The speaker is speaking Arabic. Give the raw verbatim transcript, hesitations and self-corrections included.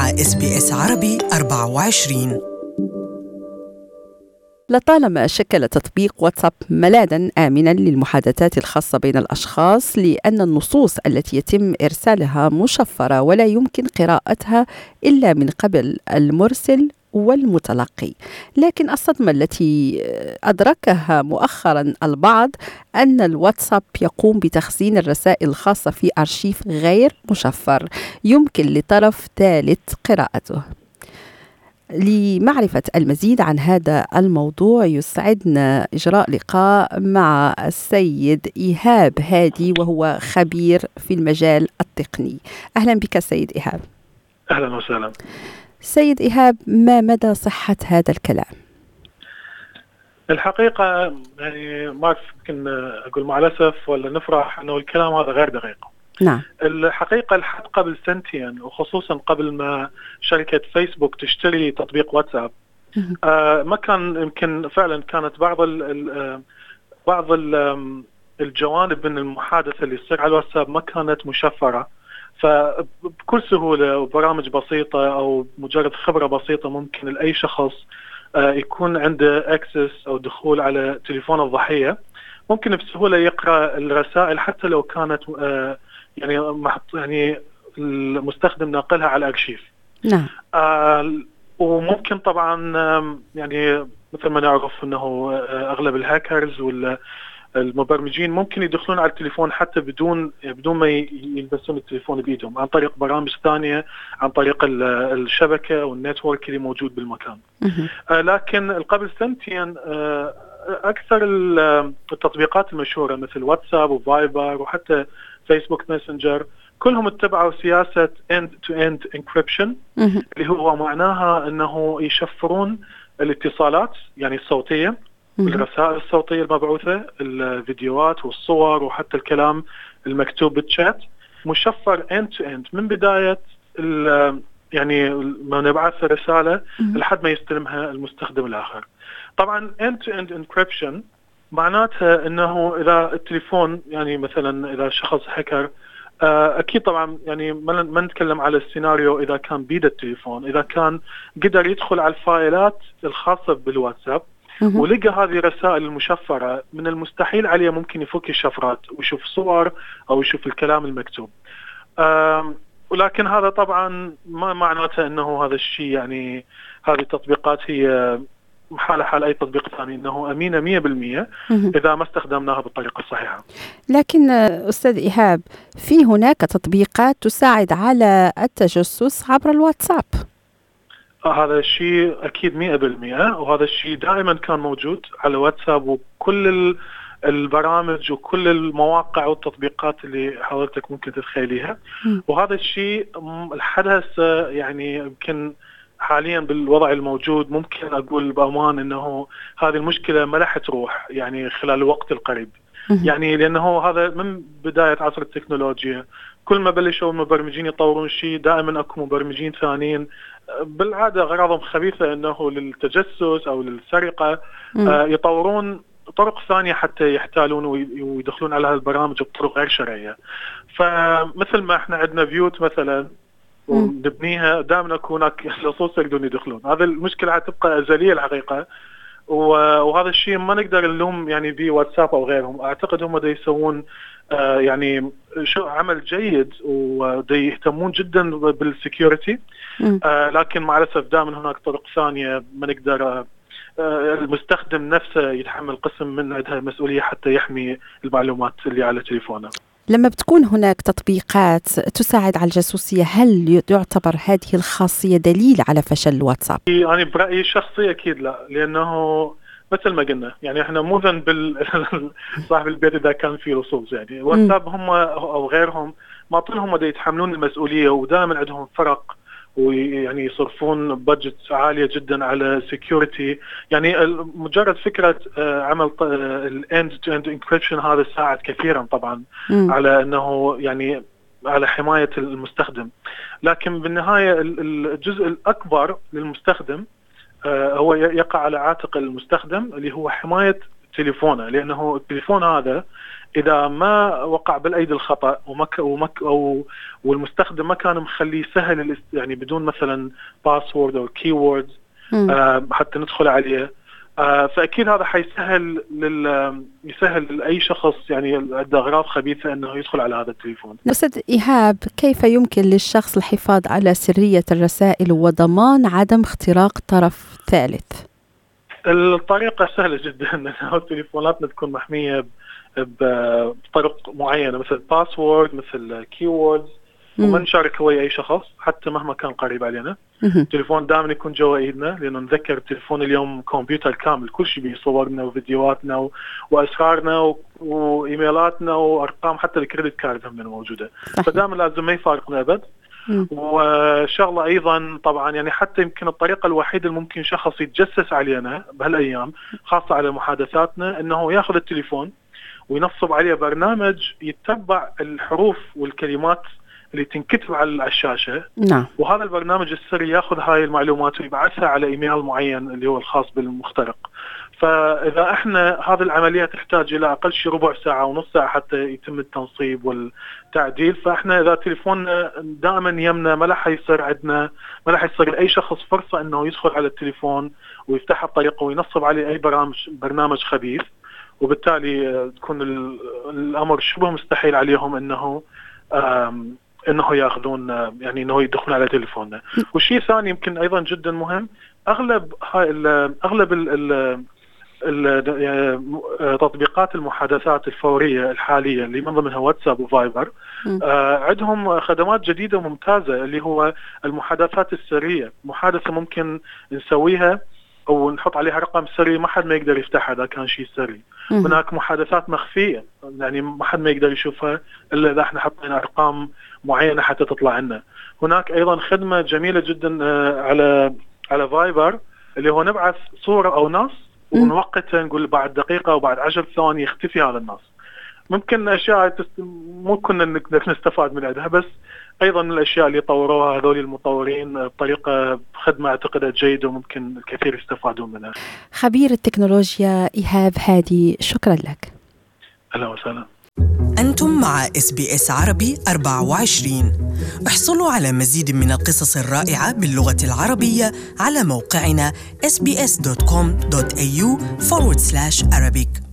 مع إس بي إس عربي أربعة وعشرين. لطالما شكل تطبيق واتساب ملاذاً آمناً للمحادثات الخاصة بين الأشخاص، لأن النصوص التي يتم إرسالها مشفرة ولا يمكن قراءتها إلا من قبل المرسل والمتلقي. لكن الصدمة التي أدركها مؤخراً البعض أن الواتساب يقوم بتخزين الرسائل الخاصة في أرشيف غير مشفر يمكن لطرف ثالث قراءته. لمعرفة المزيد عن هذا الموضوع يسعدنا إجراء لقاء مع السيد إيهاب هادي، وهو خبير في المجال التقني. أهلا بك سيد إيهاب. أهلا وسهلا. سيد إيهاب، ما مدى صحة هذا الكلام؟ الحقيقة يعني ما يمكن أقول مع الأسف ولا نفرح أنه الكلام هذا غير دقيق. نعم. الحقيقة لحد قبل سنتين، وخصوصا قبل ما شركة فيسبوك تشتري تطبيق واتساب، آه ما كان يمكن فعلا كانت بعض ال ال بعض ال الجوانب من المحادثة اللي تصير على الواتساب ما كانت مشفرة، فبكل سهولة وبرامج بسيطة أو مجرد خبرة بسيطة ممكن لأي شخص آه يكون عنده اكسس أو دخول على تليفون الضحية، ممكن بسهولة يقرأ الرسائل حتى لو كانت آه يعني محط يعني المستخدم ناقلها على الارشيف. نعم. آه وممكن طبعا يعني مثل ما نعرف انه اغلب الهاكرز والمبرمجين ممكن يدخلون على التليفون حتى بدون بدون ما يلبسون التليفون بايدهم، عن طريق برامج ثانيه، عن طريق الشبكه والنتورك اللي موجود بالمكان. آه لكن قبل سنتين آه اكثر التطبيقات المشهوره مثل واتساب وفايبر وحتى فيسبوك ماسنجر كلهم اتبعوا سياسة end-to-end encryption، اللي هو معناها أنه يشفرون الاتصالات يعني الصوتية، الرسائل الصوتية المبعوثة، الفيديوهات والصور وحتى الكلام المكتوب بالشات، مشفر end-to-end من بداية يعني ما نبعث الرسالة لحد ما يستلمها المستخدم الآخر. طبعا end-to-end encryption معناتها انه اذا التليفون يعني مثلا اذا شخص هكر، اكيد طبعا يعني ما نتكلم على السيناريو اذا كان بيد التليفون، اذا كان قدر يدخل على الفايلات الخاصه بالواتساب ولقى هذه الرسائل المشفره، من المستحيل عليه ممكن يفك الشفرات ويشوف صور او يشوف الكلام المكتوب. ولكن هذا طبعا ما معناته انه هذا الشيء يعني هذه التطبيقات هي حالة حال أي تطبيق ثاني أنه أمينة مية بالمية إذا ما استخدمناها بالطريقة الصحيحة. لكن أستاذ إيهاب، في هناك تطبيقات تساعد على التجسس عبر الواتساب. آه هذا الشيء أكيد مية بالمية، وهذا الشيء دائما كان موجود على واتساب وكل البرامج وكل المواقع والتطبيقات اللي حضرتك ممكن تتخيليها. وهذا الشيء الحدث يعني يمكن حاليا بالوضع الموجود ممكن أقول بأمان أنه هذه المشكلة ما راح تروح يعني خلال الوقت القريب، يعني لأنه هذا من بداية عصر التكنولوجيا كل ما بلشوا المبرمجين يطورون شيء دائما أكو مبرمجين ثانيين بالعادة غراضهم خبيثة أنه للتجسس أو للسرقة آه يطورون طرق ثانية حتى يحتالون ويدخلون على هالبرامج بطرق غير شرعية. فمثل ما احنا عندنا بيوت مثلا ونبنيها دائما اكو هناك لصوص يقدرون يدخلون، هذا المشكله حتبقى ازليه الحقيقه، وهذا الشيء ما نقدر نلوم يعني بي واتساب او غيرهم. اعتقد هم دا يسوون آه يعني شو عمل جيد ودا يهتمون جدا بالسكيورتي، آه لكن مع الاسف دائما هناك طرق ثانيه ما نقدر آه المستخدم نفسه يتحمل قسم من عندها مسؤوليه حتى يحمي المعلومات اللي على تليفونه. لما بتكون هناك تطبيقات تساعد على الجاسوسية، هل يعتبر هذه الخاصية دليل على فشل الواتساب؟ يعني برأيي الشخصي أكيد لا، لأنه مثل ما قلنا يعني احنا مو ذنب صاحب البيت إذا كان في لصوص، يعني واتساب هم أو غيرهم ما طولهم دا يتحملون المسؤولية، ودائما عندهم فرق ويعني يصرفون بادجت عالية جدا على security. يعني مجرد فكرة عمل ال end-to-end encryption هذا ساعد كثيرا طبعا م. على أنه يعني على حماية المستخدم، لكن بالنهاية الجزء الأكبر للمستخدم هو يقع على عاتق المستخدم اللي هو حماية تليفونه، لأنه التليفون هذا إذا ما وقع بالأيدي الخطأ ومك ومك أو والمستخدم ما كان مخليه سهل يعني بدون مثلا باسورد أو كيورد آه حتى ندخل عليه، آه فأكيد هذا حيسهل لل يسهل لأي شخص يعني عنده أغراض خبيثة إنه يدخل على هذا التليفون. أستاذ إيهاب، كيف يمكن للشخص الحفاظ على سرية الرسائل وضمان عدم اختراق طرف ثالث؟ الطريقة سهلة جدا، إنه تليفوناتنا تكون محمية بطرق معينة مثل باسورد مثل كيوردز، وما نشارك هو أي شخص حتى مهما كان قريب علينا. التليفون دائما يكون جوا ايدنا، لانه نذكر التليفون اليوم كمبيوتر كامل، كل شيء بصورنا وفيديوهاتنا و... واسرارنا و... وايميلاتنا وارقام، حتى الكريدت كارد هم موجوده، فدائما لازم ما يفارقنا ابد. وشغله ايضا طبعا يعني حتى يمكن الطريقه الوحيده اللي ممكن شخص يتجسس علينا بهالايام خاصه على محادثاتنا انه ياخذ التليفون وينصب عليه برنامج يتبع الحروف والكلمات اللي تنكتب على الشاشة. نعم. وهذا البرنامج السري ياخذ هاي المعلومات ويبعثها على ايميل معين اللي هو الخاص بالمخترق. فإذا احنا هذه العملية تحتاج إلى أقل شيء ربع ساعة ونص ساعة حتى يتم التنصيب والتعديل، فاحنا إذا تليفوننا دائما يمنا ما راح يصير عندنا ما راح يصير لأي شخص فرصة إنه يدخل على التليفون ويفتحها بطريقة وينصب عليه أي برامج برنامج خبيث، وبالتالي تكون الأمر شبه مستحيل عليهم إنه انه ياخذون يعني انه يدخلون على تليفوننا. والشيء الثاني يمكن ايضا جدا مهم، اغلب هاي اغلب ال ال تطبيقات المحادثات الفوريه الحاليه اللي من ضمنها واتساب وفايبر آه عندهم خدمات جديده وممتازه اللي هو المحادثات السريه. محادثه ممكن نسويها او نحط عليها رقم سري ما حد ما يقدر يفتحها اذا كان شيء سري. هناك محادثات مخفيه يعني ما حد ما يقدر يشوفها الا اذا احنا حطينا ارقام معينه حتى تطلع لنا. هناك ايضا خدمه جميله جدا على على فايبر اللي هو نبعث صوره او نص ونوقتها، نقول بعد دقيقه او بعد عشر ثواني يختفي هذا النص. ممكن اشياء تست... مو كنا نقدر نستفاد من عندها، بس ايضا من الاشياء اللي طوروها هذول المطورين بطريقه خدمه اعتقد جيده وممكن الكثير يستفادون منها. خبير التكنولوجيا إيهاب هادي، شكرا لك. اهلا وسهلا. أنتم مع إس بي إس عربي أربعة وعشرين. احصلوا على مزيد من القصص الرائعة باللغة العربية على موقعنا إس بي إس دوت كوم دوت إيه يو forward slash Arabic.